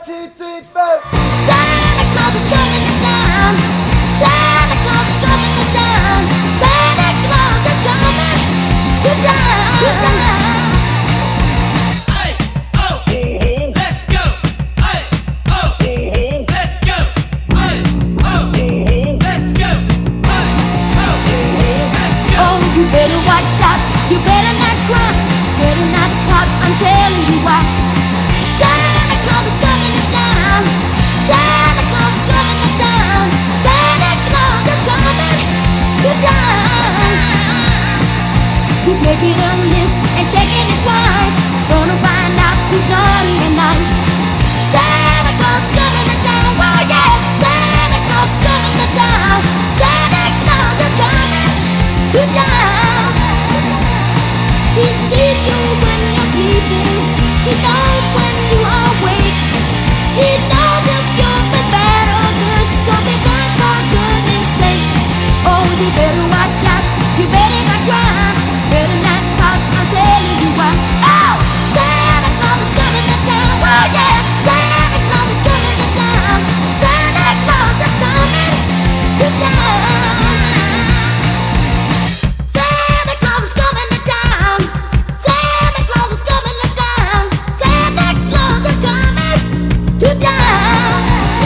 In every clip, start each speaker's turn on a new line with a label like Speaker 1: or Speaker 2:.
Speaker 1: 2, 3, 4.
Speaker 2: Santa Claus is coming to town. Santa Claus is coming to town. Santa Claus is coming to town.
Speaker 3: Hey, oh, let's go. Hey, oh, let's go. Hey, oh, let's go. Hey, oh, let's go.
Speaker 2: Oh, you better watch out. You better not cry. Better not pop. I'm telling you why. Santa Claus is coming to town. Santa Claus is coming to town. Santa Claus is coming to town. He's making a list and checking it twice. Gonna find out who's naughty and nice. Santa Claus is coming to town. Oh yeah, Santa Claus is coming to town. Santa Claus is coming to town. He sees you when you're sleeping. He knows when you are awake. He knows if you've been bad or good. So be good for goodness sake. Oh, you better watch out. You better not cry. Better not talk. I'm telling you why. Oh, Santa Claus is coming to town. Oh yeah, Santa Claus is coming to town. Santa Claus is coming to town. Santa Claus is coming to town. Santa Claus is coming to town. Santa Claus is coming to town.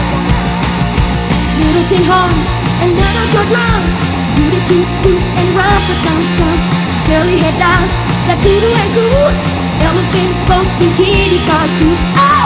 Speaker 2: Little tin horns and little gold drums. Toot toot toot and rumpa tum tum. Curly head dolls that toodle and coo. Elephant folks and kitty cars too. Oh,